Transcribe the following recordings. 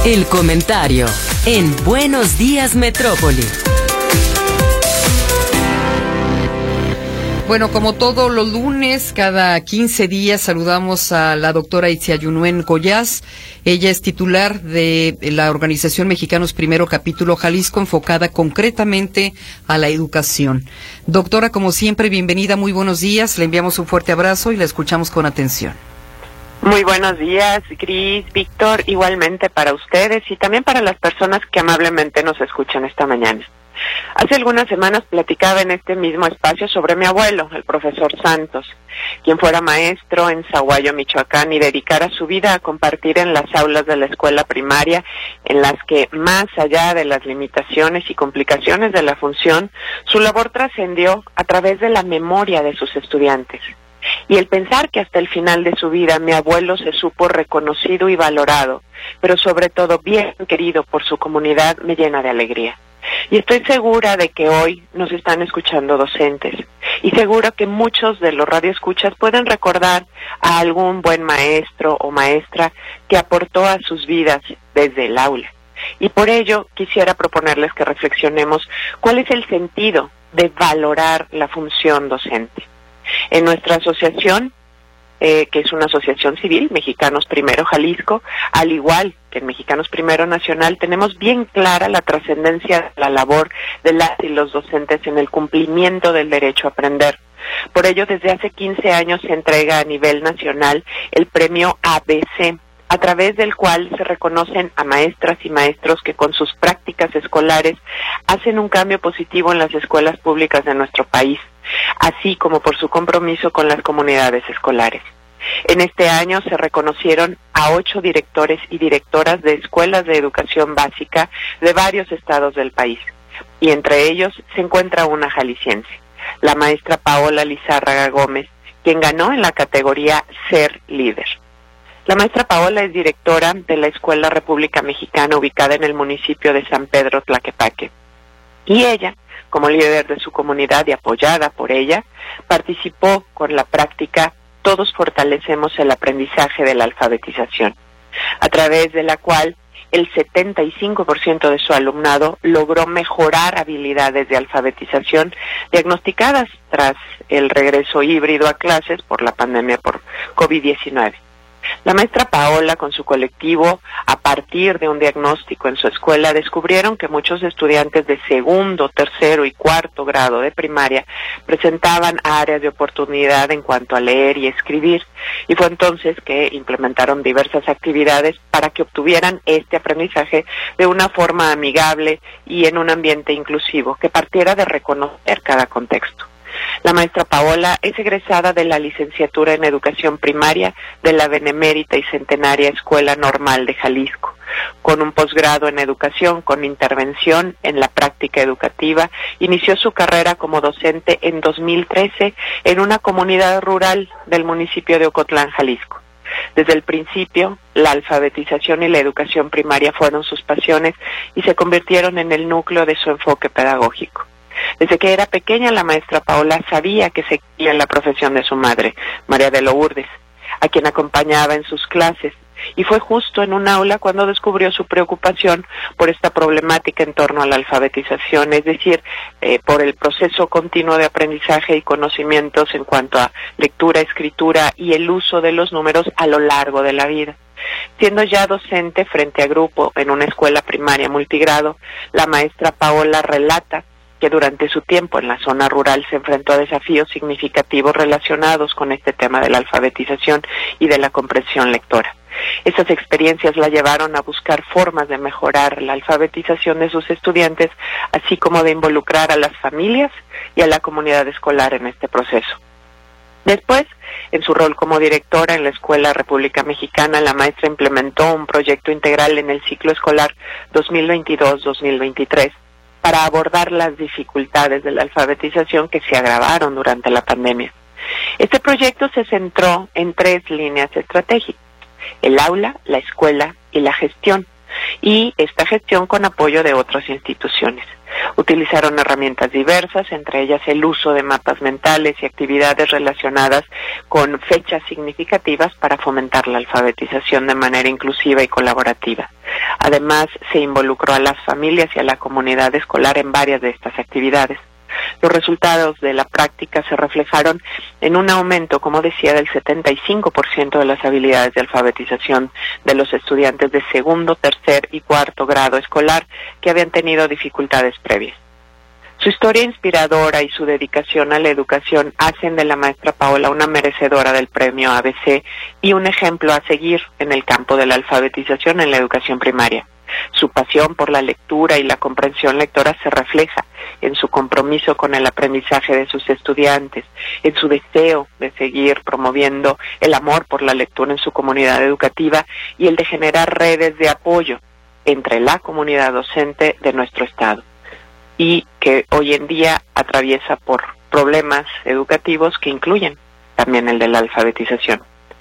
El comentario en Buenos Días Metrópoli. Bueno, como todos los lunes, cada 15 días saludamos a la doctora Itziayunuen Goiás. Ella es titular de la Organización Mexicanos Primero Capítulo Jalisco, enfocada concretamente a la educación. Doctora, como siempre, bienvenida, muy buenos días. Le enviamos un fuerte abrazo y la escuchamos con atención. Muy buenos días, Gris, Víctor, igualmente para ustedes y también para las personas que amablemente nos escuchan esta mañana. Hace algunas semanas platicaba en este mismo espacio sobre mi abuelo, el profesor Santos, quien fuera maestro en Zaguayo, Michoacán, y dedicara su vida a compartir en las aulas de la escuela primaria, en las que, más allá de las limitaciones y complicaciones de la función, su labor trascendió a través de la memoria de sus estudiantes. Y el pensar que hasta el final de su vida mi abuelo se supo reconocido y valorado, pero sobre todo bien querido por su comunidad, me llena de alegría. Y estoy segura de que hoy nos están escuchando docentes, y seguro que muchos de los radioescuchas pueden recordar a algún buen maestro o maestra que aportó a sus vidas desde el aula. Y por ello quisiera proponerles que reflexionemos cuál es el sentido de valorar la función docente. En nuestra asociación, que es una asociación civil, Mexicanos Primero Jalisco, al igual que en Mexicanos Primero Nacional, tenemos bien clara la trascendencia de la labor de las y los docentes en el cumplimiento del derecho a aprender. Por ello, desde hace 15 años se entrega a nivel nacional el premio ABC, a través del cual se reconocen a maestras y maestros que con sus prácticas escolares hacen un cambio positivo en las escuelas públicas de nuestro país, así como por su compromiso con las comunidades escolares. En este año se reconocieron a 8 directores y directoras de escuelas de educación básica de varios estados del país, y entre ellos se encuentra una jalisciense, la maestra Paola Lizárraga Gómez, quien ganó en la categoría Ser Líder. La maestra Paola es directora de la Escuela República Mexicana ubicada en el municipio de San Pedro Tlaquepaque. Y ella, como líder de su comunidad y apoyada por ella, participó con la práctica Todos fortalecemos el aprendizaje de la alfabetización, a través de la cual el 75% de su alumnado logró mejorar habilidades de alfabetización diagnosticadas tras el regreso híbrido a clases por la pandemia por COVID-19. La maestra Paola, con su colectivo, a partir de un diagnóstico en su escuela, descubrieron que muchos estudiantes de segundo, tercero y cuarto grado de primaria presentaban áreas de oportunidad en cuanto a leer y escribir, y fue entonces que implementaron diversas actividades para que obtuvieran este aprendizaje de una forma amigable y en un ambiente inclusivo, que partiera de reconocer cada contexto. La maestra Paola es egresada de la licenciatura en Educación Primaria de la Benemérita y Centenaria Escuela Normal de Jalisco, con un posgrado en Educación con intervención en la práctica educativa. Inició su carrera como docente en 2013 en una comunidad rural del municipio de Ocotlán, Jalisco. Desde el principio, la alfabetización y la educación primaria fueron sus pasiones y se convirtieron en el núcleo de su enfoque pedagógico. Desde que era pequeña, la maestra Paola sabía que seguía la profesión de su madre, María de Lourdes, a quien acompañaba en sus clases, y fue justo en un aula cuando descubrió su preocupación por esta problemática en torno a la alfabetización, es decir, por el proceso continuo de aprendizaje y conocimientos en cuanto a lectura, escritura y el uso de los números a lo largo de la vida. Siendo ya docente frente a grupo en una escuela primaria multigrado, la maestra Paola relata que durante su tiempo en la zona rural se enfrentó a desafíos significativos relacionados con este tema de la alfabetización y de la comprensión lectora. Estas experiencias la llevaron a buscar formas de mejorar la alfabetización de sus estudiantes, así como de involucrar a las familias y a la comunidad escolar en este proceso. Después, en su rol como directora en la Escuela República Mexicana, la maestra implementó un proyecto integral en el ciclo escolar 2022-2023, para abordar las dificultades de la alfabetización que se agravaron durante la pandemia. Este proyecto se centró en 3 líneas estratégicas: el aula, la escuela y la gestión, y esta gestión con apoyo de otras instituciones. Utilizaron herramientas diversas, entre ellas el uso de mapas mentales y actividades relacionadas con fechas significativas para fomentar la alfabetización de manera inclusiva y colaborativa. Además, se involucró a las familias y a la comunidad escolar en varias de estas actividades. Los resultados de la práctica se reflejaron en un aumento, como decía, del 75% de las habilidades de alfabetización de los estudiantes de segundo, tercer y cuarto grado escolar que habían tenido dificultades previas. Su historia inspiradora y su dedicación a la educación hacen de la maestra Paola una merecedora del premio ABC y un ejemplo a seguir en el campo de la alfabetización en la educación primaria. Su pasión por la lectura y la comprensión lectora se refleja en su compromiso con el aprendizaje de sus estudiantes, en su deseo de seguir promoviendo el amor por la lectura en su comunidad educativa y el de generar redes de apoyo entre la comunidad docente de nuestro estado, y que hoy en día atraviesa por problemas educativos que incluyen también el de la alfabetización.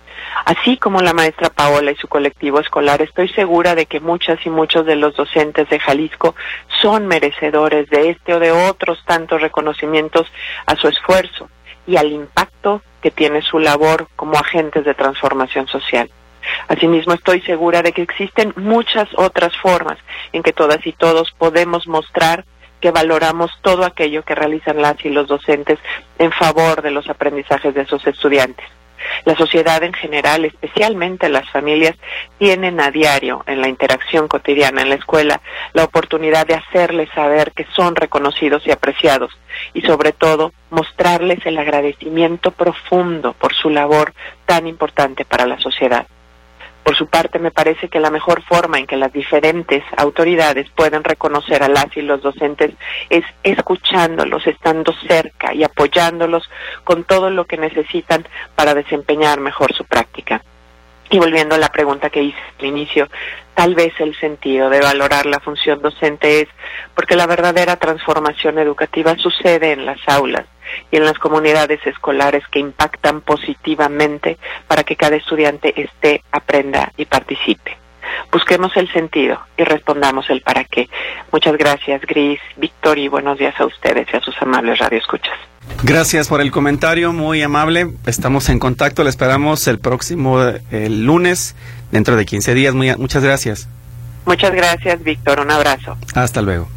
Así como la maestra Paola y su colectivo escolar, estoy segura de que muchas y muchos de los docentes de Jalisco son merecedores de este o de otros tantos reconocimientos a su esfuerzo y al impacto que tiene su labor como agentes de transformación social. Asimismo, estoy segura de que existen muchas otras formas en que todas y todos podemos mostrar que valoramos todo aquello que realizan las y los docentes en favor de los aprendizajes de sus estudiantes. La sociedad en general, especialmente las familias, tienen a diario, en la interacción cotidiana en la escuela, la oportunidad de hacerles saber que son reconocidos y apreciados, y sobre todo, mostrarles el agradecimiento profundo por su labor tan importante para la sociedad. Por su parte, me parece que la mejor forma en que las diferentes autoridades pueden reconocer a las y los docentes es escuchándolos, estando cerca y apoyándolos con todo lo que necesitan para desempeñar mejor su práctica. Y volviendo a la pregunta que hice al inicio, tal vez el sentido de valorar la función docente es porque la verdadera transformación educativa sucede en las aulas y en las comunidades escolares que impactan positivamente para que cada estudiante esté, aprenda y participe. Busquemos el sentido y respondamos el para qué. Muchas gracias, Gris, Víctor, y buenos días a ustedes y a sus amables radioescuchas. Gracias por el comentario, muy amable. Estamos en contacto, le esperamos el próximo lunes, dentro de 15 días. Muchas gracias. Muchas gracias, Víctor. Un abrazo. Hasta luego.